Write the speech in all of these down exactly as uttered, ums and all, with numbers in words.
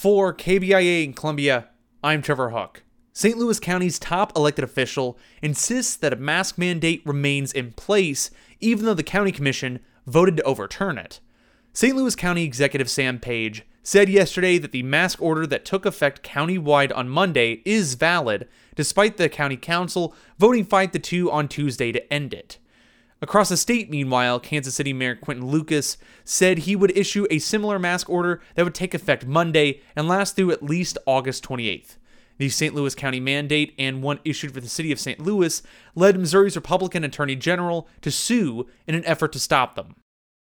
For K B I A in Columbia, I'm Trevor Hook. Saint Louis County's top elected official insists that a mask mandate remains in place, even though the county commission voted to overturn it. Saint Louis County Executive Sam Page said yesterday that the mask order that took effect countywide on Monday is valid, despite the county council voting five to two on Tuesday to end it. Across the state, meanwhile, Kansas City Mayor Quinton Lucas said he would issue a similar mask order that would take effect Monday and last through at least August twenty-eighth. The Saint Louis County mandate, and one issued for the city of Saint Louis, led Missouri's Republican Attorney General to sue in an effort to stop them.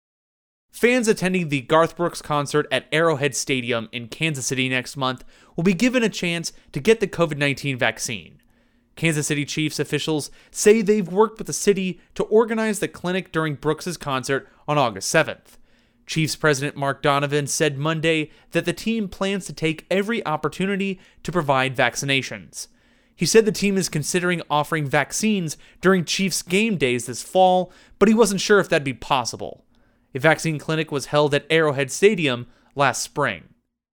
Fans attending the Garth Brooks concert at Arrowhead Stadium in Kansas City next month will be given a chance to get the covid nineteen vaccine. Kansas City Chiefs officials say they've worked with the city to organize the clinic during Brooks' concert on August seventh. Chiefs President Mark Donovan said Monday that the team plans to take every opportunity to provide vaccinations. He said the team is considering offering vaccines during Chiefs game days this fall, but he wasn't sure if that'd be possible. A vaccine clinic was held at Arrowhead Stadium last spring.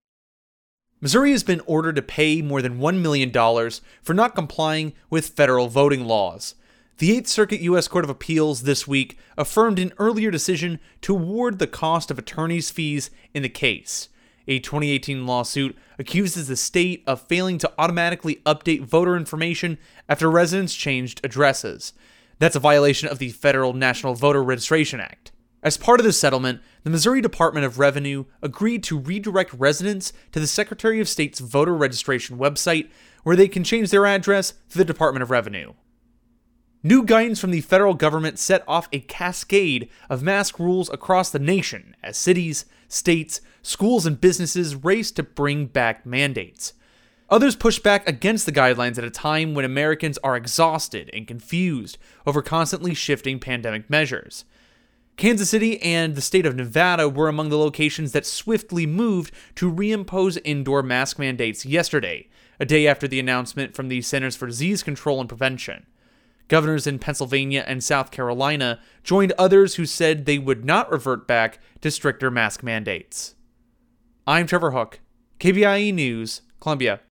Missouri has been ordered to pay more than one million dollars for not complying with federal voting laws. The Eighth Circuit U S Court of Appeals this week affirmed an earlier decision to award the cost of attorney's fees in the case. A twenty eighteen lawsuit accuses the state of failing to automatically update voter information after residents changed addresses. That's a violation of the Federal National Voter Registration Act. As part of the settlement, the Missouri Department of Revenue agreed to redirect residents to the Secretary of State's voter registration website, where they can change their address through the Department of Revenue. New guidance from the federal government set off a cascade of mask rules across the nation as cities, states, schools, and businesses raced to bring back mandates. Others pushed back against the guidelines at a time when Americans are exhausted and confused over constantly shifting pandemic measures. Kansas City and the state of Nevada were among the locations that swiftly moved to reimpose indoor mask mandates yesterday, a day after the announcement from the Centers for Disease Control and Prevention. Governors in Pennsylvania and South Carolina joined others who said they would not revert back to stricter mask mandates. I'm Trevor Hook, K B I A News, Columbia.